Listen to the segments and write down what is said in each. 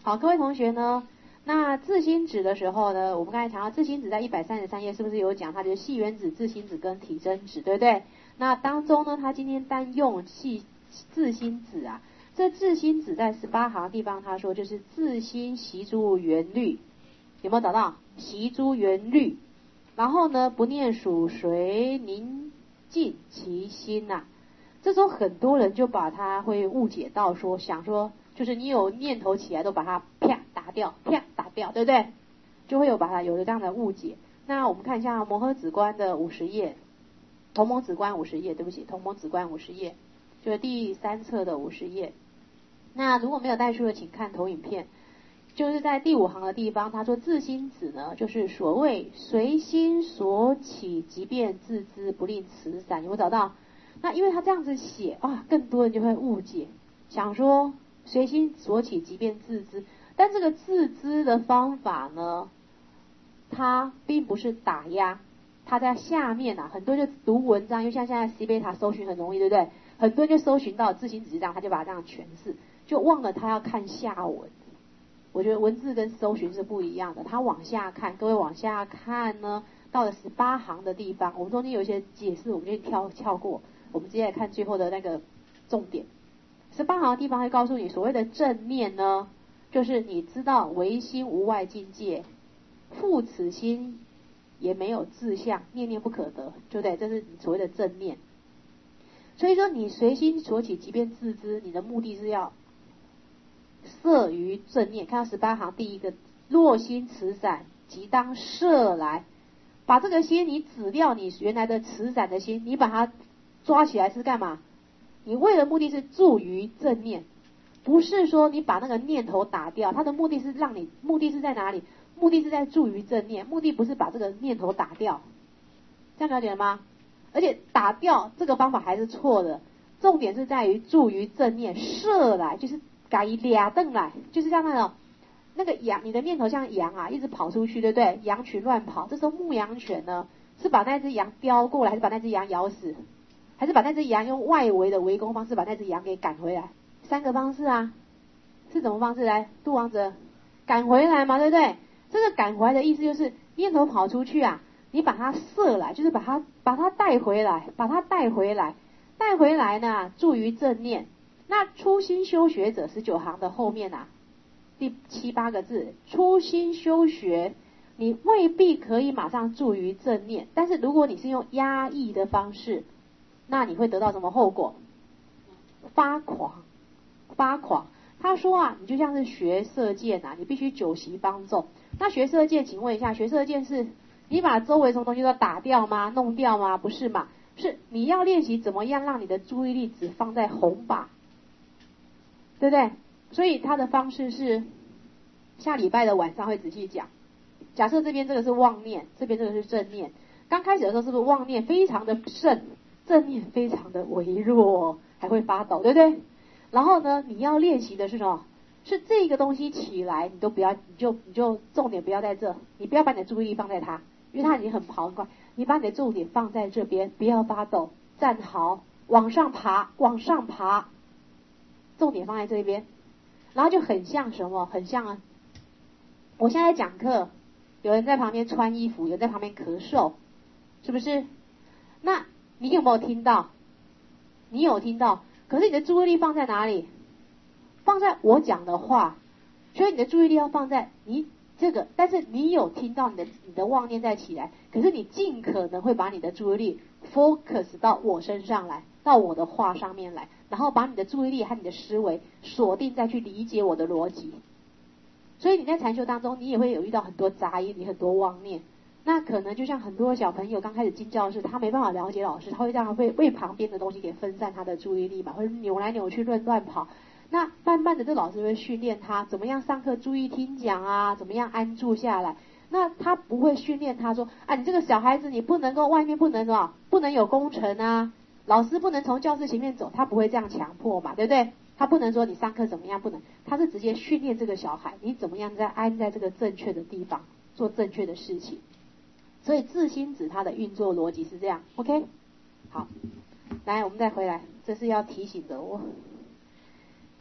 好，各位同学呢，那自心子的时候呢，我们刚才讲到自心子在133页是不是有讲它就是细原子、自心子跟体真子，对不对？那当中呢，他今天单用自心子啊，这自心子在18行的地方他说就是自心习诸缘虑，有没有找到？习诸缘虑，然后呢不念属随宁静其心呐、这时候很多人就把它会误解到说，想说就是你有念头起来都把它啪打掉，啪打掉，对不对？就会有把它有了这样的误解。那我们看一下摩诃止观的50页，同盟止观50页，对不起，同盟止观50页，就是第3册的50页。那如果没有带书的，请看投影片。就是在第5行的地方，他说自心子呢，就是所谓随心所起，即便自知，不令辞散。有没有找到？那因为他这样子写啊，更多人就会误解，想说随心所起，即便自知。但这个自知的方法呢，它并不是打压，它在下面啊，很多就读文章，因为像现在 C 贝塔搜寻很容易，对不对？很多人就搜寻到自心子这样，他就把它这样诠释，就忘了他要看下文。我觉得文字跟搜寻是不一样的，他往下看，各位往下看呢，到了18行的地方，我们中间有一些解释，我们就跳过，我们直接来看最后的那个重点。18行的地方会告诉你，所谓的正念呢，就是你知道唯心无外境界，复此心也没有志向，念念不可得，对不对？这是你所谓的正念。所以说你随心所起，即便自知，你的目的是要摄于正念。看到18行第一个，若心持散，即当摄来。把这个心你指掉你原来的持散的心，你把它抓起来是干嘛？你为的目的是助于正念，不是说你把那个念头打掉，它的目的是让你，目的是在哪里？目的是在助于正念，目的不是把这个念头打掉，这样了解了吗？而且打掉这个方法还是错的，重点是在于助于正念，摄来就是改俩瞪来，就是像那种那个羊，你的念头像羊啊，一直跑出去，对不对？羊群乱跑，这时候牧羊犬呢，是把那只羊叼过来，还是把那只羊咬死？还是把那只羊用外围的围攻方式把那只羊给赶回来？3个方式啊，是什么方式？来，杜王者，赶回来嘛，对不对？这个赶回来的意思就是念头跑出去啊，你把它摄来，就是把它带回来，把它带回来，带回来呢，助于正念。那初心修学者19行的后面啊，第7、8个字，初心修学，你未必可以马上助于正念，但是如果你是用压抑的方式，那你会得到什么后果？发狂，发狂。他说啊，你就像是学射箭啊，你必须9息方中。那学射箭，请问一下，学射箭是你把周围什么东西都打掉吗？弄掉吗？不是嘛？是你要练习怎么样让你的注意力只放在红靶，对不对？所以他的方式是下礼拜的晚上会仔细讲。假设这边这个是妄念，这边这个是正念。刚开始的时候是不是妄念非常的盛，正念非常的微弱，还会发抖，对不对？然后呢，你要练习的是什么？是这个东西起来，你都不要，你就重点不要在这，你不要把你的注意力放在它，因为它已经很跑很快，你把你的重点放在这边，不要发抖，站好，往上爬，往上爬，重点放在这边，然后就很像什么？很像啊！我现在讲课，有人在旁边穿衣服，有人在旁边咳嗽，是不是？那你有没有听到？你有听到，可是你的注意力放在哪里？放在我讲的话，所以你的注意力要放在你这个，但是你有听到你的妄念在起来，可是你尽可能会把你的注意力 focus 到我身上来，到我的话上面来，然后把你的注意力和你的思维锁定再去理解我的逻辑。所以你在禅修当中，你也会有遇到很多杂音，你很多妄念。那可能就像很多小朋友刚开始进教室，他没办法了解老师，他会这样为旁边的东西给分散他的注意力嘛，会扭来扭去乱跑。那慢慢的这老师会训练他怎么样上课注意听讲啊，怎么样安住下来。那他不会训练他说啊，你这个小孩子你不能够外面不能什么，不能有工程啊，老师不能从教室前面走，他不会这样强迫嘛，对不对？他不能说你上课怎么样不能，他是直接训练这个小孩，你怎么样安在这个正确的地方做正确的事情。所以自心子它的运作逻辑是这样 ，OK？ 好，来我们再回来，这是要提醒的哦。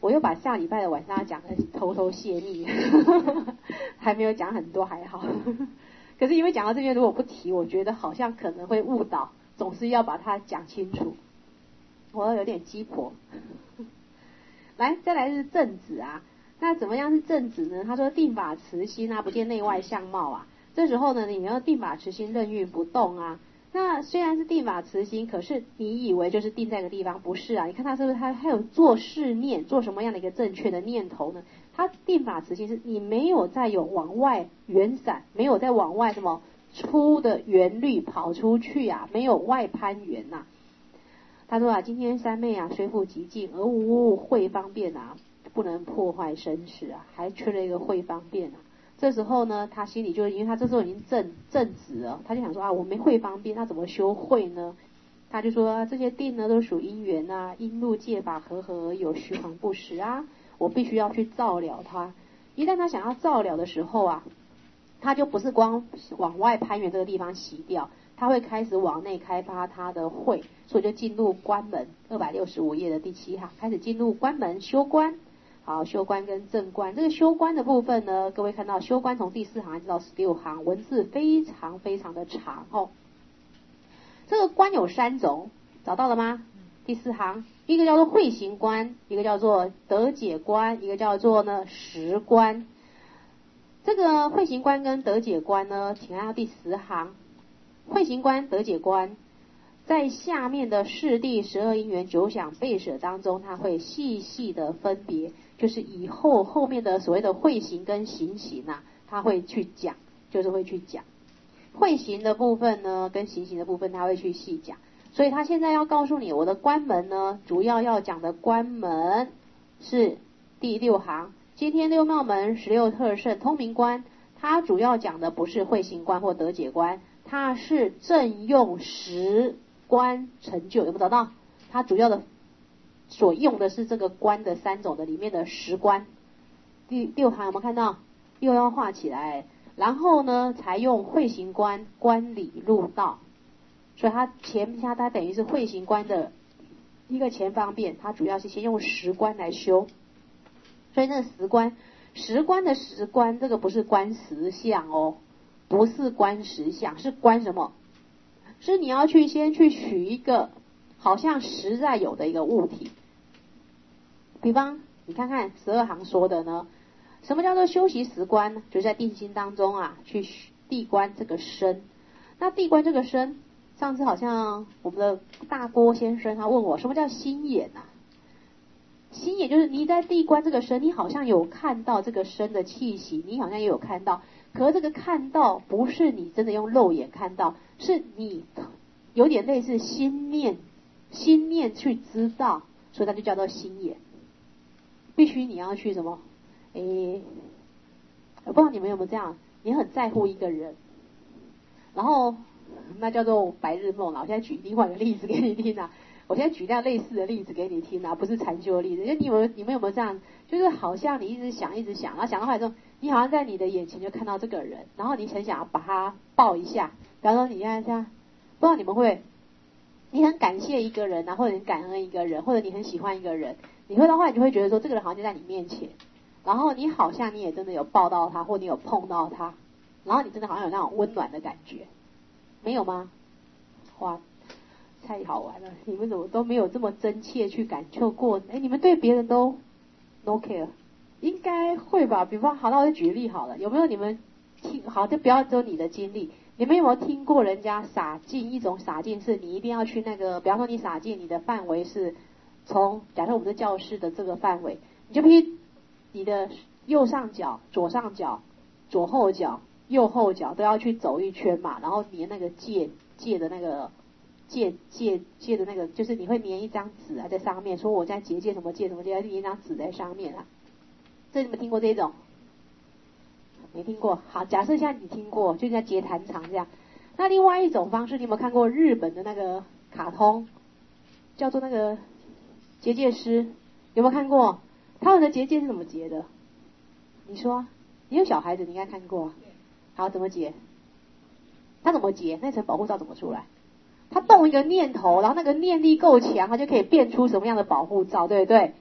我又把下礼拜的晚上要讲的偷偷泄密，还没有讲很多，还好。可是因为讲到这边如果不提，我觉得好像可能会误导，总是要把它讲清楚。我有点鸡婆。来，再来是正子啊。那怎么样是正子呢？他说定法慈心啊，不见内外相貌啊。这时候呢，你要定法慈心，任运不动啊。那虽然是定法慈心，可是你以为就是定在一个地方，不是啊？你看他是不是他还有做事念，做什么样的一个正确的念头呢？他定法慈心是你没有再有往外远闪，没有再往外什么出的圆律跑出去啊，没有外攀援呐。他说啊，今天三昧啊，虽复极静，而无慧方便啊，不能破坏身世啊，还缺了一个慧方便啊。这时候呢，他心里就因为他这时候已经正直了，他就想说啊，我没慧方便，那怎么修慧呢？他就说啊，这些定呢都属因缘啊，因入戒法和合而有，虚晃不实啊，我必须要去照了它。一旦他想要照了的时候啊，他就不是光往外攀援这个地方洗掉，他会开始往内开发他的慧，所以就进入关门265页的第7行，开始进入关门修观。好，修观跟正观，这个修观的部分呢，各位看到修观从第4行一直到16行，文字非常非常的长哦。这个观有3种，找到了吗？第4行，一个叫做慧行观，一个叫做得解观，一个叫做呢实观。这个慧行观跟得解观呢，请看到第10行，慧行观、得解观。在下面的四谛12因缘9想备舍当中，它会细细的分别，就是以后面的所谓的慧行跟行行啊，它会去讲，就是会去讲慧行的部分呢，跟行行的部分，它会去细讲。所以他现在要告诉你，我的关门呢，主要要讲的关门是第6行，今天六妙门16特胜通明观，它主要讲的不是慧行观或得解观，它是正用实观成就，有没有找到？它主要的所用的是这个观的3种的里面的实观。第6行有没有看到？又要画起来，然后呢才用慧行观观理入道，所以它等于是慧行观的一个前方便，它主要是先用实观来修。所以那个实观的实观，这个不是观实相哦，不是观实相，是观什么？是你要先去取一个好像实在有的一个物体。比方你看看12行说的呢，什么叫做修习实观呢？就是在定心当中啊，去谛观这个身。那谛观这个身，上次好像我们的大郭先生他问我，什么叫心眼啊？心眼就是你在谛观这个身，你好像有看到这个身的气息，你好像也有看到，可是这个看到不是你真的用肉眼看到，是你有点类似心念去知道，所以它就叫做心眼。必须你要去什么？我不知道你们有没有这样，你很在乎一个人，然后那叫做白日梦啦。我现在举另外一个例子给你听啊，我现在举类似的例子给你听啊，不是禅修的例子。你们有没有这样？就是好像你一直想，然后想到后来之后，你好像在你的眼前就看到这个人，然后你很想要把他抱一下。比方说你看一下，不知道你们会，你很感谢一个人啊，或者你感恩一个人，或者你很喜欢一个人，你会到后来你就会觉得说，这个人好像就在你面前，然后你好像你也真的有抱到他，或你有碰到他，然后你真的好像有那种温暖的感觉，没有吗？哇，太好玩了！你们怎么都没有这么真切去感受过？你们对别人都 no care， 应该会吧？比方好，那我就举例好了，有没有你们听？好，就不要只有你的经历，你们有没有听过人家洒净？一种洒净是你一定要去那个，比方说你洒净，你的范围是从假设我们的教室的这个范围，你就必须你的右上角、左上角、左后脚、右后脚都要去走一圈嘛，然后粘那个戒的那个戒的那个，就是你会粘一张纸啊在上面，说我在结什么戒什么戒，粘一张纸在上面啊。这你们听过这种？没听过。好，假设现在你听过，就在结坛场这样。那另外一种方式，你有没有看过日本的那个卡通，叫做那个结界师？有没有看过？他们的结界是怎么结的？你说，你有小孩子，你应该看过。好，怎么结？他怎么结？那层保护罩怎么出来？他动一个念头，然后那个念力够强，他就可以变出什么样的保护罩，对不对？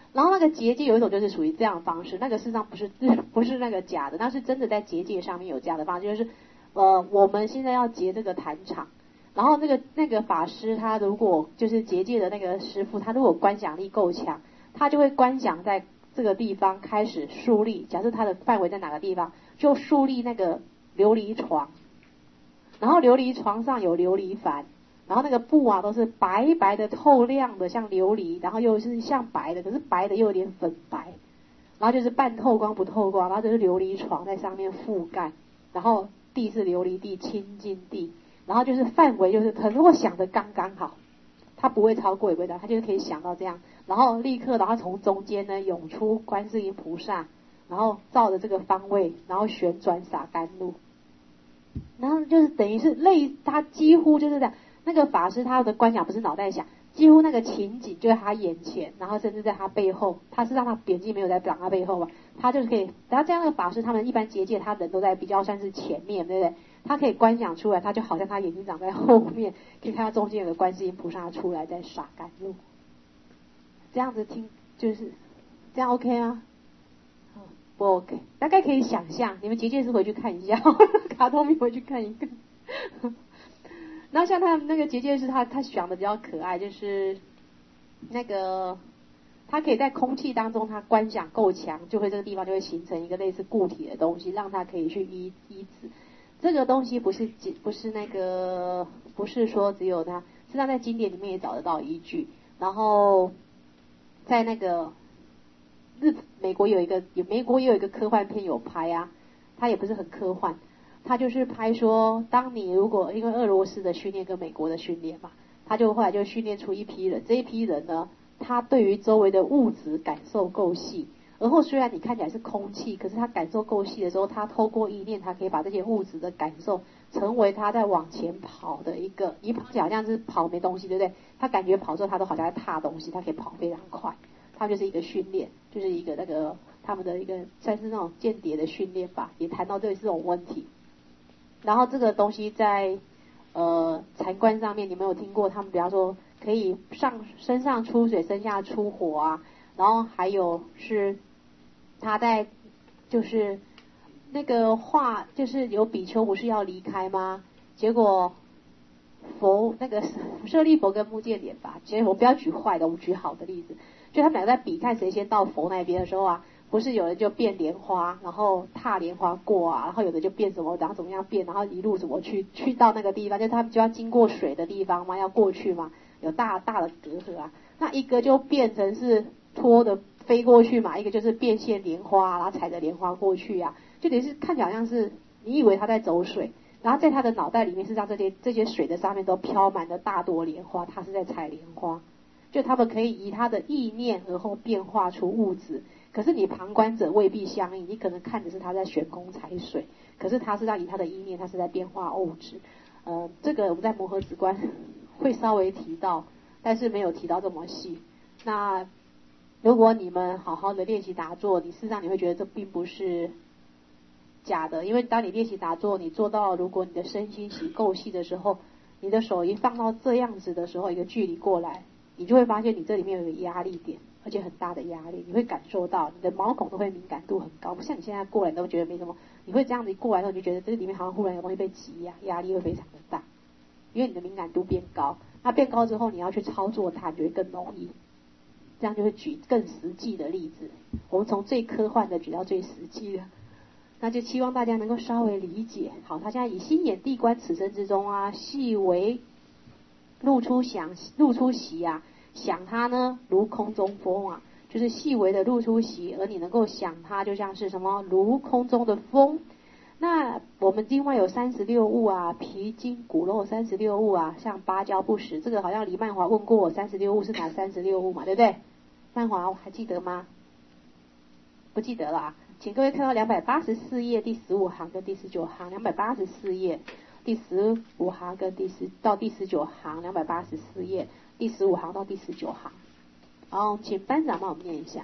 然后那个结界有一种就是属于这样的方式，那个事实上不是那个假的，那是真的在结界上面有这样的方式，就是我们现在要结这个坛场，然后那个法师他如果就是结界的那个师傅，他如果观想力够强，他就会观想在这个地方开始树立，假设他的范围在哪个地方，就树立那个琉璃床，然后琉璃床上有琉璃幡。然后那个布啊都是白白的透亮的像琉璃，然后又是像白的，可是白的又有点粉白，然后就是半透光不透光，然后就是琉璃床在上面覆盖，然后地是琉璃地清净地，然后就是范围就是如果想的刚刚好，它不会超过也不会到，它就是可以想到这样，然后立刻然后从中间呢涌出观世音菩萨，然后照着这个方位，然后旋转洒甘露，然后就是等于是它几乎就是这样。那个法师他的观想不是脑袋想，几乎那个情景就在他眼前，然后甚至在他背后，他是让他眼睛没有在挡他背后嘛，他就是可以，然后这样那个法师他们一般结界他人都在比较算是前面，对不对？他可以观想出来，他就好像他眼睛长在后面，可以看到中间有个观世音菩萨出来在洒甘露，这样子听就是这样 OK 吗？不 OK， 大概可以想象，你们结界师回去看一下，卡通片回去看一个。然后像他们那个结界师他想的比较可爱，就是那个他可以在空气当中，他观想够强，就会这个地方就会形成一个类似固体的东西，让他可以去医治。这个东西不是那个不是说只有他，实际上在经典里面也找得到依据。然后在那个美国也有一个科幻片有拍啊，它也不是很科幻。他就是拍说，当你如果因为俄罗斯的训练跟美国的训练嘛，他就后来就训练出一批人，这一批人呢，他对于周围的物质感受够细，而后虽然你看起来是空气，可是他感受够细的时候，他透过意念，他可以把这些物质的感受成为他在往前跑的一跑起来好像是跑没东西，对不对？他感觉跑之后他都好像在踏东西，他可以跑非常快，他就是一个训练，就是一个那个他们的一个算是那种间谍的训练吧，也谈到这种问题。然后这个东西在禅观上面，你们有听过他们比方说可以身上出水，身下出火啊，然后还有是他在就是那个画，就是有比丘不是要离开吗？结果那个舍利佛跟目犍连吧，其实我不要举坏的，我们举好的例子，就他们两个在比看谁先到佛那边的时候啊。不是有人就变莲花，然后踏莲花过啊，然后有的就变什么，然后怎么样变，然后一路怎么去到那个地方，就他们就要经过水的地方嘛，要过去嘛，有大大的隔阂啊。那一个就变成是拖的飞过去嘛，一个就是变现莲花，然后踩着莲花过去啊，就等于是看起来好像是你以为他在走水，然后在他的脑袋里面，事实上这些水的上面都飘满了大朵莲花，他是在采莲花。就他们可以以他的意念而后变化出物质，可是你旁观者未必相应，你可能看的是他在悬空采水，可是他是在以他的意念，他是在变化物质。这个我们在摩诃止观会稍微提到，但是没有提到这么细。那如果你们好好的练习打坐，你事实上你会觉得这并不是假的，因为当你练习打坐，你做到如果你的身心习够细的时候，你的手一放到这样子的时候，一个距离过来，你就会发现你这里面有一个压力点，而且很大的压力，你会感受到你的毛孔都会敏感度很高，不像你现在过来你都觉得没什么，你会这样子一过来之后，你就觉得这里面好像忽然有东西被挤压，压力会非常的大，因为你的敏感度变高，那变高之后你要去操作它，你就会更容易。这样就会举更实际的例子，我们从最科幻的举到最实际的，那就希望大家能够稍微理解。好，他现在以心眼地观此生之中啊，细微露出习啊，想它呢如空中风啊，就是细微的露出习，而你能够想它就像是什么如空中的风。那我们另外有36物啊，皮筋骨肉36物啊，像芭蕉不实，这个好像李曼华问过我36物是哪36物嘛，对不对？曼华还记得吗？不记得了啊，请各位看到284页第15行跟第19行，284页第15行跟到第19行，284页第15行到第19行。好，请班长帮我们念一下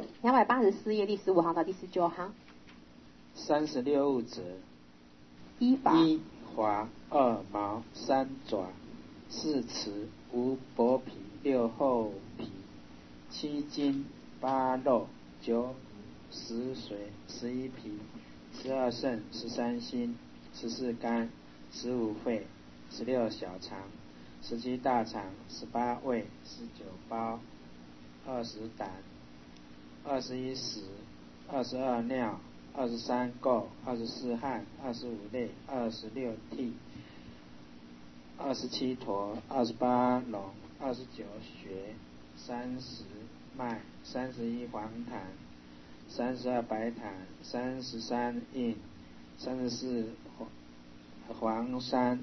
284页第15行到第19行。 36物者：一华，2毛，3爪，4齿，5薄皮，6厚皮，7筋 8肉，910水，11皮，12肾，13心，14肝，15肺，16小肠，17大肠，18胃，19包，20胆，21屎，22尿，23垢，24汗，25泪，26涕，27坨，28脓，29血，30脉，31黄痰，32白痰，33印，34黄山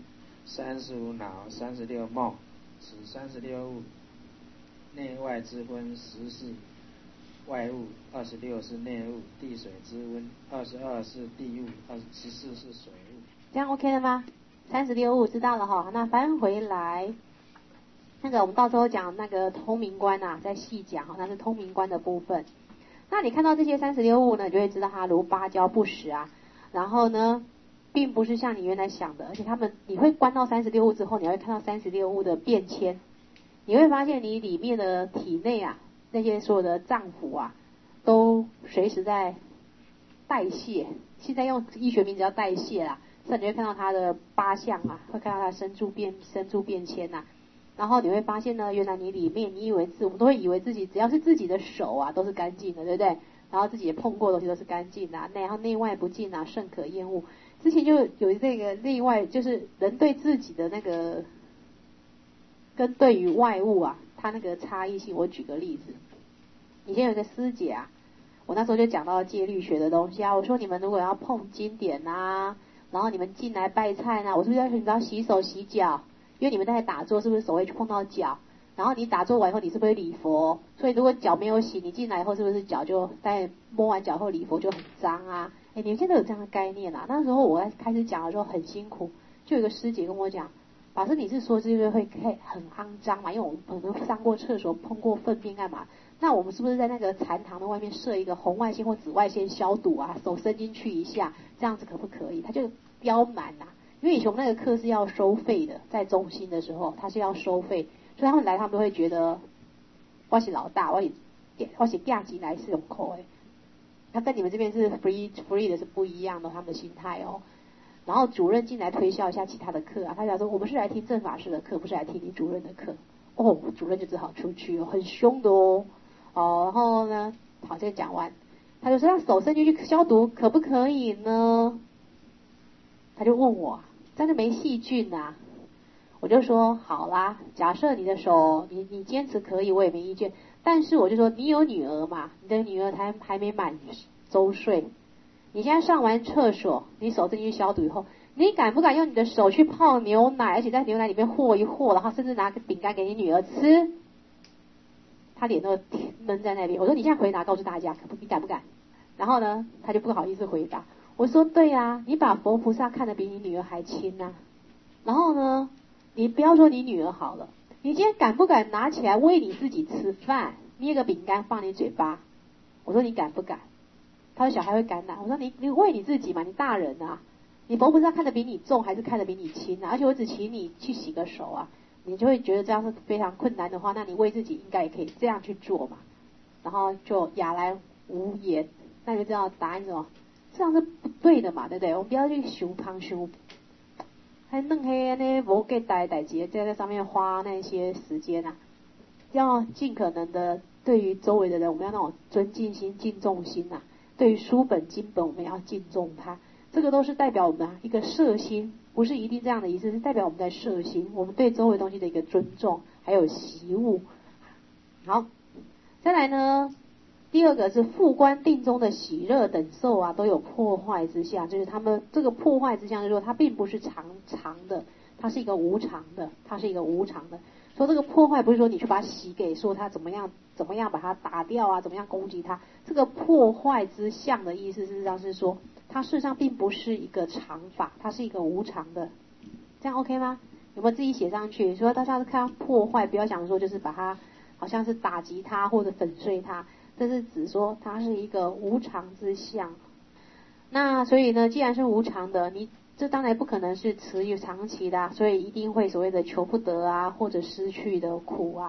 ，35脑，36梦，此36物，内外之分10是外物，26是内物，地水之温，22是地物，14是水物。 这样 OK 了吗？36物知道了哈，那翻回来，那个我们到时候讲那个通明观啊，再细讲哈，那是通明观的部分。那你看到这些36物呢，你就会知道它如芭蕉不实啊，然后呢，并不是像你原来想的，而且你会观到36物之后，你会看到36物的变迁，你会发现你里面的体内啊，那些所有的脏腑啊，都随时在代谢，现在用医学名字叫代谢啦，所以你会看到它的8项啊，会看到它的生住变迁啊，然后你会发现呢，原来你里面我们都会以为自己只要是自己的手啊都是干净的，对不对？然后自己也碰过的东西都是干净的，然后内外不净啊，甚可厌恶。之前就有这个内外，就是人对自己的那个跟对于外物啊，它那个差异性。我举个例子，以前有一个师姐啊，我那时候就讲到戒律学的东西啊，我说你们如果要碰经典啊，然后你们进来拜忏啊，我是不是要求你们要洗手洗脚？因为你们在打坐，是不是手会去碰到脚？然后你打坐完以后，你是不是会礼佛？所以如果脚没有洗，你进来以后是不是脚就在摸完脚后礼佛就很脏啊？你们现在有这样的概念啊？那时候我在开始讲的时候很辛苦，就有个师姐跟我讲，老师你是说这个会很肮脏嘛？因为我们可能上过厕所碰过粪便干嘛？那我们是不是在那个禅堂的外面设一个红外线或紫外线消毒啊？手伸进去一下，这样子可不可以？他就刁难啊，因为以前我们那个课是要收费的，在中心的时候他是要收费，所以他们来他们都会觉得我是老大，我是价钱来是用口诶，他跟你们这边是 free 的是不一样的，他们的心态哦。然后主任进来推销一下其他的课啊，他讲说我们是来听正法师的课，不是来听你主任的课。哦，主任就只好出去哦，很凶的哦。然后呢，好，这个讲完，他就说他手伸进去消毒可不可以呢？他就问我，真的没细菌啊？我就说好啦，假设你的手你坚持可以，我也没意见。但是我就说你有女儿嘛，你的女儿还没满周岁，你现在上完厕所，你手进去消毒以后，你敢不敢用你的手去泡牛奶，而且在牛奶里面和一和，然后甚至拿个饼干给你女儿吃？他脸都闷在那边。我说你现在回答告诉大家，你敢不敢？然后呢，他就不好意思回答。我说对啊，你把佛菩萨看得比你女儿还轻啊。然后呢，你不要说你女儿好了，你今天敢不敢拿起来喂你自己吃饭，捏个饼干放你嘴巴？我说你敢不敢？他说小孩会感染。我说你喂你自己嘛，你大人啊，你佛菩萨看得比你重还是看得比你轻啊？而且我只请你去洗个手啊，你就会觉得这样是非常困难的话，那你为自己应该也可以这样去做嘛。然后就哑然无言。那你就知道答案是什么？这样是不对的嘛，对不对？我们不要去修汤修，还弄黑那无给代志，在上面花那些时间啊。要尽可能的对于周围的人，我们要那种尊敬心、敬重心啊。对于书本经本，我们要敬重它。这个都是代表我们一个摄心，不是一定这样的意思，是代表我们在摄心，我们对周围东西的一个尊重，还有习物。好，再来呢，第二个是复观定中的喜乐等受啊，都有破坏之相，就是他们这个破坏之相，就是说它并不是常的，它是一个无常的，说这个破坏不是说你去把它洗给说它怎么样把它打掉啊，怎么样攻击它，这个破坏之相的意思事实上是说它事实上并不是一个常法，它是一个无常的。这样 OK 吗？有没有自己写上去？所以大家看破坏，不要想说就是把它好像是打击它或者粉碎它，这是指说它是一个无常之相。那所以呢，既然是无常的，你这当然不可能是持续长期的啊，所以一定会所谓的求不得啊，或者失去的苦啊。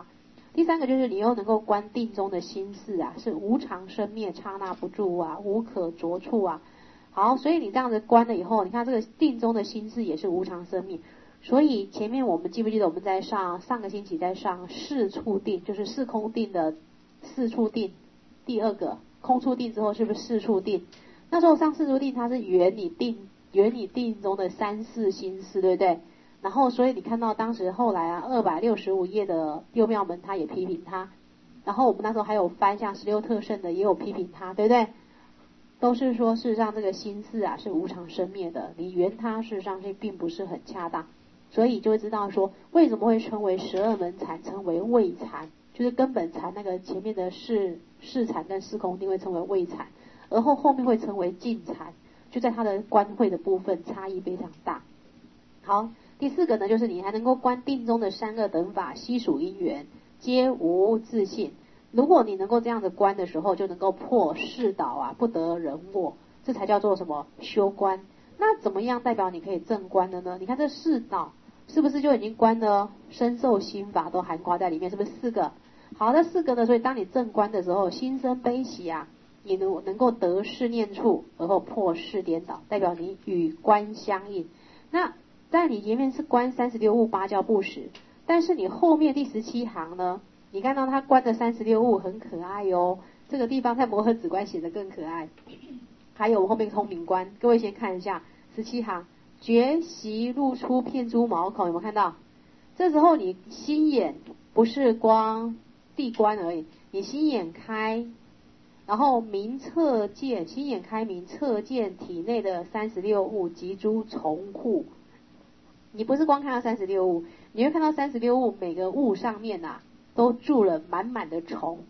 第三个就是你又能够观定中的心事啊，是无常生灭，刹那不住啊，无可着处啊。好，所以你这样子观了以后，你看这个定中的心事也是无常生灭。所以前面我们记不记得我们在上个星期在上四处定，就是四空定的四处定，第二个空处定之后是不是四处定？那时候上四处定它是圆你定中的三世心事，对不对？然后所以你看到当时后来啊265页的六妙门他也批评他，然后我们那时候还有翻像16特胜的也有批评他，对不对？都是说事实上这个心事啊是无常生灭的，你圆它事实上是并不是很恰当。所以就会知道说为什么会称为12门禅，称为味禅，就是根本禅那个前面的事禅跟四空定会称为味禅，而后面会称为净禅，就在它的观会的部分差异非常大。好，第四个呢，就是你还能够观定中的三恶等法，悉属因缘，皆无自性。如果你能够这样子观的时候，就能够破世道啊，不得人我，这才叫做什么修观。那怎么样代表你可以正观的呢？你看这世道是不是就已经观了身受心法都含括在里面，是不是4个？好，这4个呢，所以当你正观的时候，心生悲喜啊，你能够得世念处，而后破世颠倒，代表你与观相应。那在你前面是观36物8教不实，但是你后面第17行呢，你看到他观的36物很可爱哦，这个地方在摩诃止观写得更可爱。还有我后面通明观，各位先看一下17行，觉习露出片珠毛孔，有没有看到？这时候你心眼不是光地观而已，你心眼开，然后明测见，心眼开明测见体内的36物及诸虫户。你不是光看到36物，你会看到36物每个物上面啊都住了满满的虫。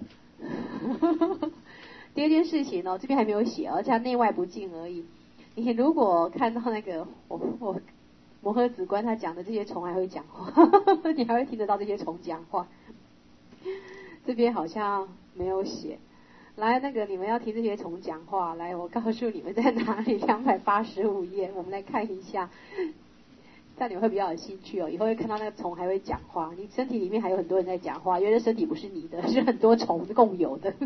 第二件事情哦，这边还没有写，而且它内外不净而已。你如果看到那个我摩诃止观他讲的这些虫还会讲话，你还会听得到这些虫讲话。这边好像没有写。来，那个你们要听这些虫讲话，来，我告诉你们在哪里，285页，我们来看一下，这样你们会比较有兴趣哦。以后会看到那个虫还会讲话，你身体里面还有很多人在讲话，因为身体不是你的，是很多虫共有的。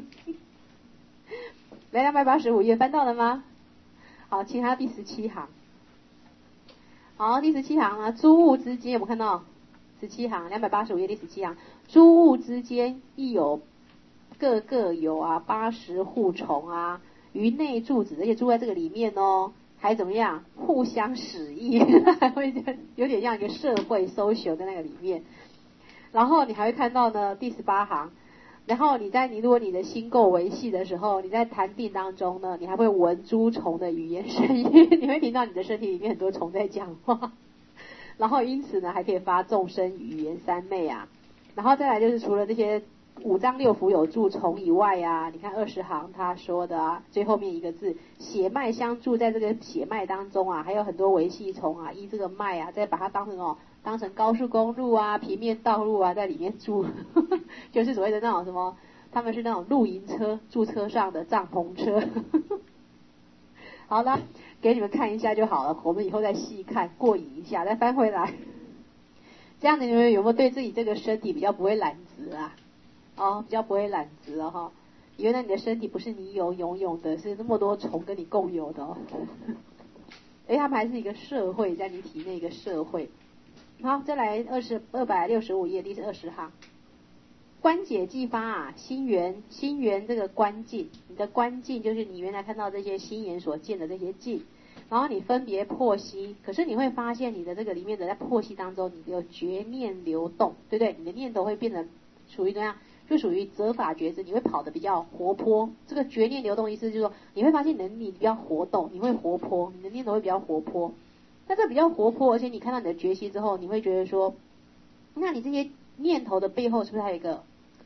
来，285页翻到了吗？好，请他第17行。好，第17行呢，诸物之间有没有看到？17行，285页第17行，诸物之间亦有各有啊80户虫啊，于内住子，而且住在这个里面哦，还怎么样？互相使役，还会有点像一个社会 social 在那个里面。然后你还会看到呢，第18行。然后如果你的心够维系的时候，你在禅定当中呢，你还会闻诸虫的语言声音，你会听到你的身体里面很多虫在讲话。然后因此呢，还可以发众生语言三昧啊。然后再来就是除了这些5脏6腑有住虫以外啊，你看20行他说的啊，最后面一个字血脉相住，在这个血脉当中啊，还有很多维系虫啊，依这个脉啊，再把它当成高速公路啊、平面道路啊，在里面住，就是所谓的那种什么，他们是那种露营车，住车上的帐篷车。好了，给你们看一下就好了，我们以后再细看，过瘾一下，再翻回来。这样子你们有没有对自己这个身体比较不会懒直啊？哦，比较不会懒直了哈。原来你的身体不是你拥有的，是那么多虫跟你共有的哦。他们还是一个社会，在你体内一个社会。好，再来265页第20行，观解既发啊，心缘这个观境，你的观境就是你原来看到这些心眼所见的这些境，然后你分别破析，可是你会发现你的这个里面的在破析当中，你有觉念流动，对不对？你的念头会变得属于怎样？就属于择法觉知，你会跑得比较活泼。这个觉念流动意思就是说，你会发现你比较活动，你会活泼，你的念头会比较活泼。那这比较活泼，而且你看到你的觉息之后，你会觉得说，那你这些念头的背后是不是还有一个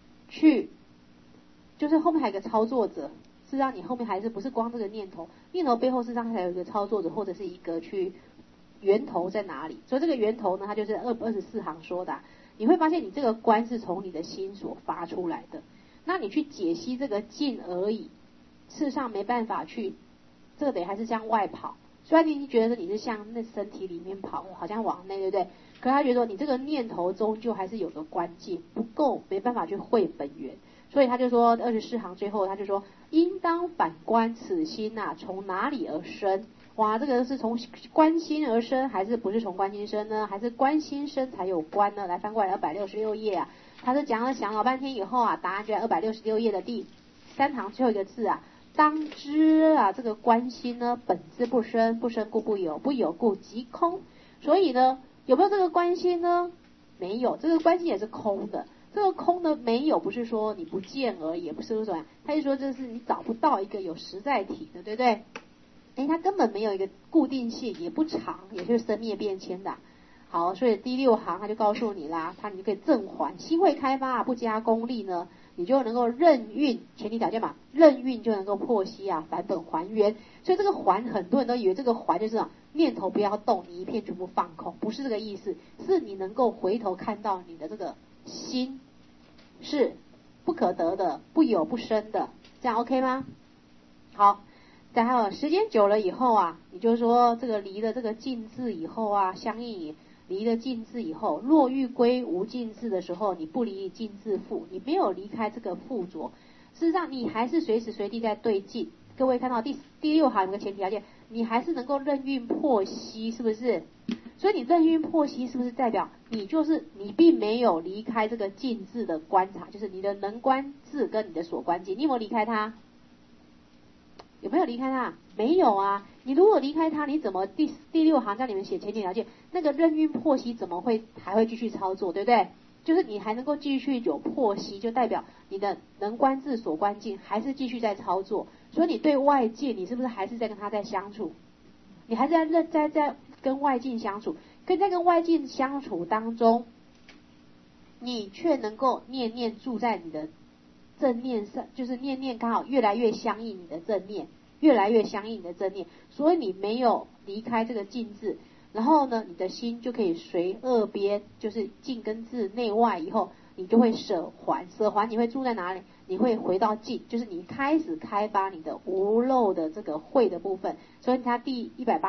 就是后面还有一个操作者？事实上你后面还是不是光这个念头背后事实上还有一个操作者，或者是一个源头在哪里？所以这个源头呢，它就是24行说的啊。你会发现你这个观是从你的心所发出来的，那你去解析这个境而已，事实上没办法去，这个得还是向外跑。 虽然你已经觉得你是向那身体里面跑了，好像往内，对不对？可是他觉得你这个念头终究还是有个关键不够，没办法去会本源，所以他就说24行最后他就说，应当反观此心啊，从哪里而生？哇，这个是从观心而生，还是不是从观心生呢？还是观心生才有观呢？来翻过来266页啊，他是想老半天以后啊，答案就在266页的第3行最后一个字啊。当知啊，这个观心呢，本自不生，不生故不有，不有故即空。所以呢，有没有这个观心呢？没有，这个观心也是空的。这个空呢，没有，不是说你不见而已，也不是说，他就说这是你找不到一个有实在体的，对不对？它根本没有一个固定性，也不长，也就是生灭变迁的。好，所以第6行他就告诉你啦，你就可以正还，心会开发不加功力呢，你就能够任运，前提条件嘛，任运就能够破息啊，返本还原。所以这个还，很多人都以为这个还就是念头不要动，你一片全部放空，不是这个意思，是你能够回头看到你的这个心是不可得的，不有不生的，这样 OK 吗？好。再还有时间久了以后啊，你就说这个离了这个尽字以后啊，相应离了尽字以后，若欲归无尽字的时候，你不离尽字缚，你没有离开这个缚着，事实上你还是随时随地在对尽。各位看到第6行有个前提条件，你还是能够任运破息，是不是？所以你任运破息是不是代表你并没有离开这个尽字的观察，就是你的能观字跟你的所观境，你有没有离开它？有没有离开它？没有啊！你如果离开它，你怎么第6行在里面写前提条件，那个任运破息怎么会还会继续操作，对不对？就是你还能够继续有破息，就代表你的能观自所观境还是继续在操作。所以你对外界，你是不是还是在跟他在相处？你还是在跟外境相处，在跟外境相处当中，你却能够念念住在你的正念上，就是念念刚好越来越相应你的正念，越来越相应你的正念，所以你没有离开这个静字，然后呢，你的心就可以随二边，就是静跟字内外以后，你就会舍还，舍还你会住在哪里？你会回到静，就是你开始开发你的无漏的这个慧的部分。所以它第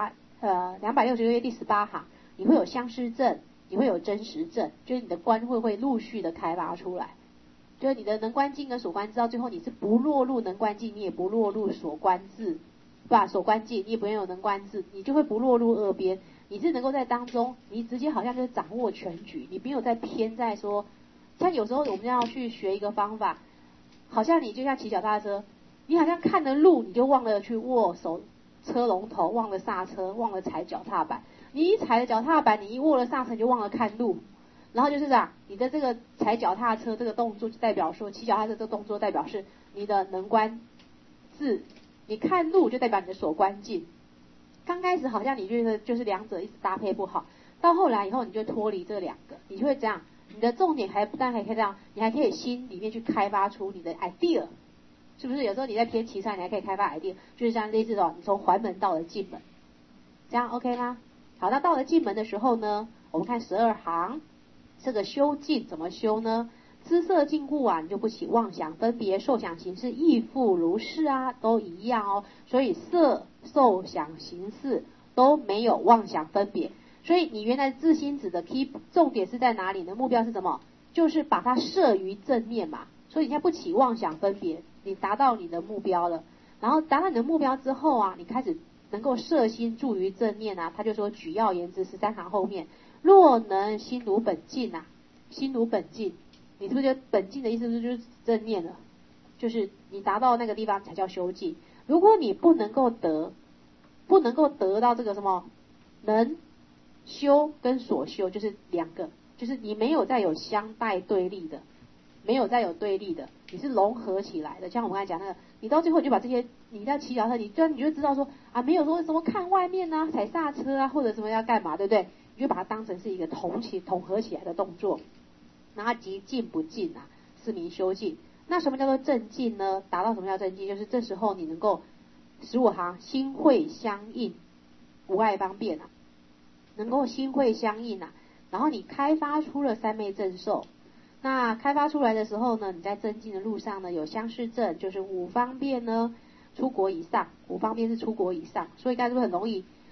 266页第18行，你会有相似证，你会有真实证，就是你的观会陆续的开发出来。就是你的能观境跟所观知，到最后你是不落入能观境，你也不落入所观智，对吧？所观境你也不用有能观智，你就会不落入二边，你是能够在当中，你直接好像就是掌握全局，你没有在偏在说，像有时候我们要去学一个方法，好像你就像骑脚踏车，你好像看了路，你就忘了去握手车龙头，忘了刹车，忘了踩脚踏板，你一踩了脚踏板，你一握了刹车，你就忘了看路。然后就是你的这个踩脚踏车这个动作，就代表说骑脚踏车这个动作代表是你的能观智，你看路就代表你的所观境。刚开始好像你觉得就是两者一直搭配不好，到后来以后你就脱离这两个，你就会这样，你的重点还不但还可以这样，你还可以心里面去开发出你的 idea， 是不是？有时候你在偏题上，你还可以开发 idea， 就是像类似你从环门到了进门，这样 OK 吗？好，那到了进门的时候呢，我们看12行。这个修静怎么修呢？知色境故啊，你就不起妄想分别，受想行识亦复如是啊，都一样哦。所以色受想行识都没有妄想分别，所以你原来自心子的 key 重点是在哪里呢？目标是什么？就是把它摄于正面嘛。所以你现在不起妄想分别，你达到你的目标了。然后达到你的目标之后啊，你开始能够摄心住于正念啊。他就说举要言之13行后面。若能心如本净啊，心如本净，你是不是觉得本净的意思就是正念了？就是你达到那个地方才叫修净。如果你不能够得到这个什么能修跟所修，就是两个，就是你没有再有相待对立的，没有再有对立的，你是融合起来的。像我们刚才讲那个，你到最后就把这些，你在骑脚踏车，你就知道说啊，没有说什么看外面啊，踩刹车啊，或者什么要干嘛，对不对？你就把它当成是一个统合起来的动作，那它即静不静啊，是名修静。那什么叫做正静呢？达到什么叫正静？就是这时候你能够15行心会相应，无碍方便啊，能够心会相应啊，然后你开发出了三昧正受。那开发出来的时候呢，你在正静的路上呢，有相似正，就是5方便呢，出国以上，5方便是出国以上，所以大家是不是很容易？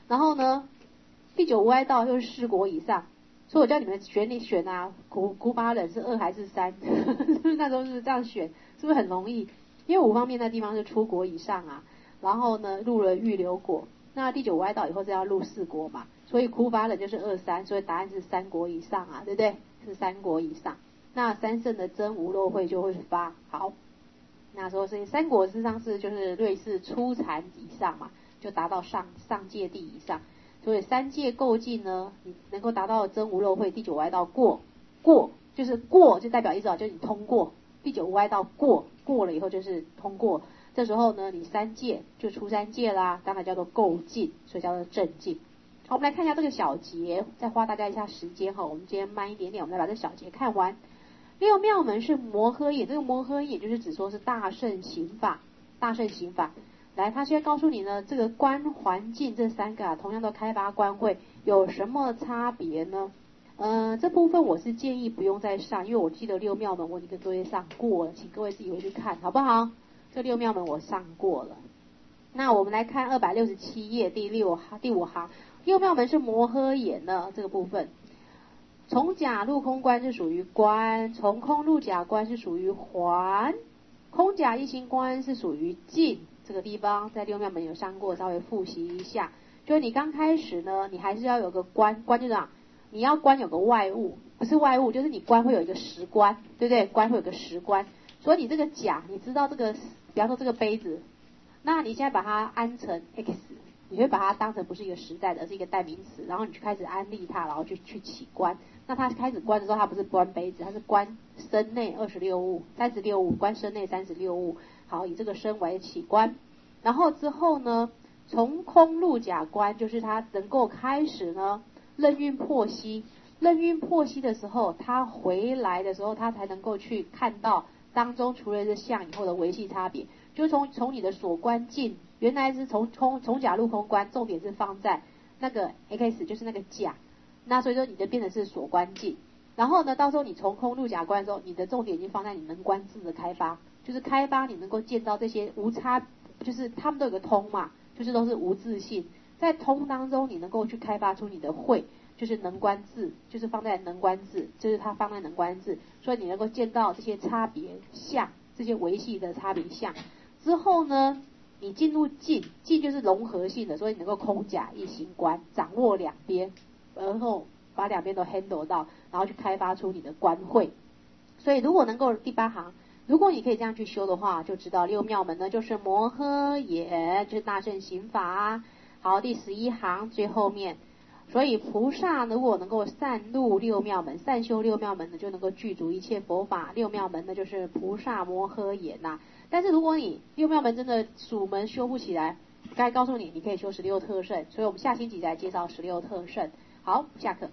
然后呢，第9无碍道又是4国以上，所以我叫你们选啊，古法忍是2还是3？是不是那时候是这样选？是不是很容易？因为5方面那地方是出国以上啊，然后呢入了预留国，那第9无碍道以后是要入4国嘛，所以苦法忍就是2、3，所以答案是3国以上啊，对不对？是3国以上。那三圣的真无漏慧就会发。好，那时候是3国之上是就是类似初禅以上嘛，就达到上界地以上。所以3界够尽呢，你能够达到真无漏慧，第9无碍道过就是过，就代表意思啊，就是你通过第9无碍道过了以后就是通过。这时候呢，你3界就出3界啦，当然叫做够尽，所以叫做正尽。好，我们来看一下这个小节，再花大家一下时间哈。我们今天慢一点点，我们来把这小节看完。6妙门是摩诃眼，这个摩诃眼就是指说是大乘行法，来，他现在告诉你呢，这个观环境这3个啊，同样都开发观慧，有什么差别呢？这部分我是建议不用再上，因为我记得6妙门我已经跟各位上过了，请各位自己回去看好不好？这6妙门我上过了。那我们来看267页第5行，6妙门是摩诃眼呢，这个部分。从假入空观是属于观，从空入假观是属于环，空假一心观是属于净。这个地方在6妙门有上过，稍微复习一下。就是你刚开始呢，你还是要有个观就是这样，你要观有个外物，不是外物，就是你观会有一个实观，对不对？观会有个实观，所以你这个假，你知道这个，比方说这个杯子，那你现在把它安成 X， 你会把它当成不是一个实在的，而是一个代名词，然后你就开始安立它，然后去起观。那它开始观的时候，它不是观杯子，它是观身内36物、36物，观身内36物。好，以这个身为起观，然后之后呢，从空入假观，就是它能够开始呢任运破息，任运破息的时候，它回来的时候，它才能够去看到当中除了这相以后的维系差别，就从你的所观境，原来是从假入空观，重点是放在那个 X， 就是那个假。那所以说你就变成是所观境，然后呢，到时候你从空入假观的时候，你的重点已经放在你能观智的开发，就是开发你能够见到这些无差，就是他们都有个通嘛，就是都是无自性，在通当中你能够去开发出你的慧，就是能观智，就是放在能观智，就是它放在能观智，所以你能够见到这些差别相，这些维系的差别相之后呢，你进入境就是融合性的，所以你能够空假一行观，掌握两边。然后把两边都 handle 到，然后去开发出你的观慧。所以如果能够第8行，如果你可以这样去修的话，就知道6妙门呢就是摩诃眼，就是大乘行法。好，第11行最后面，所以菩萨如果能够善入6妙门，善修6妙门呢，就能够具足一切佛法。6妙门呢就是菩萨摩诃眼呐。但是如果你6妙门真的属门修不起来，该告诉你，你可以修16特胜。所以我们下星期来介绍16特胜。好，下课。